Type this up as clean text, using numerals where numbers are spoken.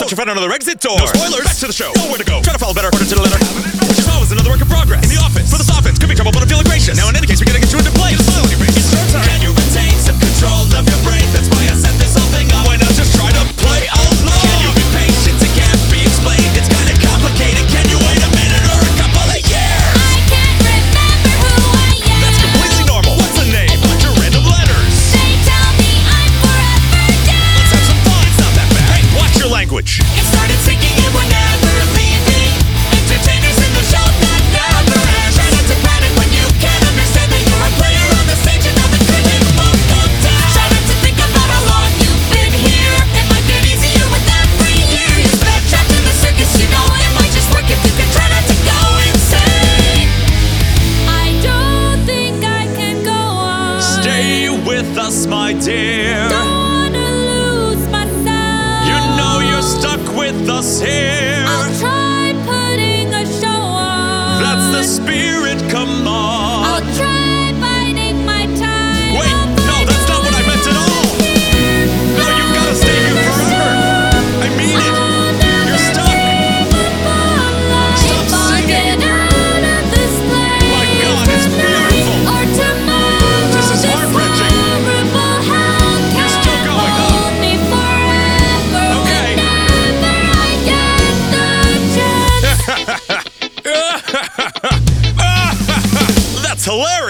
Thought you found another exit door. No spoilers. Back to the show. Nowhere to go. Try to follow better. Order to the letter. What you saw was another work in progress. In the office. For this offense. Could be trouble, but I'm feeling gracious. Now in any case, we're gonna get you into place. Get a smile on your face. It's your time. Can you retain some control of your brain? That's why I set this whole thing up. Why not just try to play along? Can you be patient? It can't be explained. It's kinda complicated. Can you wait a minute or a couple of years? I can't remember who I am. That's completely normal. What's the name? A bunch of random letters. They tell me I'm forever dead. Let's have some fun. It's not that bad. Hey, watch your language. It started thinking it would never leave me. Entertainers in the show that never ends. Try not to panic when you can't understand that you're a player on the stage and now the curtain won't go down. Try not to think about how long you've been here. It might get easier with every year you spend trapped in the circus. You know it might just work if you can try not to go insane. I don't think I can go on. Stay with us, my dear. Don't wanna lose myself. You know you're stuck with us here. I'll try putting a show on. That's the spirit, come on. I'll try biding my time. Wait, no, that's not what I meant at all. No, you've gotta stay here forever. I mean it. You're stuck. Stop singing. Out of this place. My God, it's beautiful. Or tomorrow. This is heart-wrenching. Horrible hell You're still can going up. hold me forever. Okay. Whenever I get the chance. That's hilarious.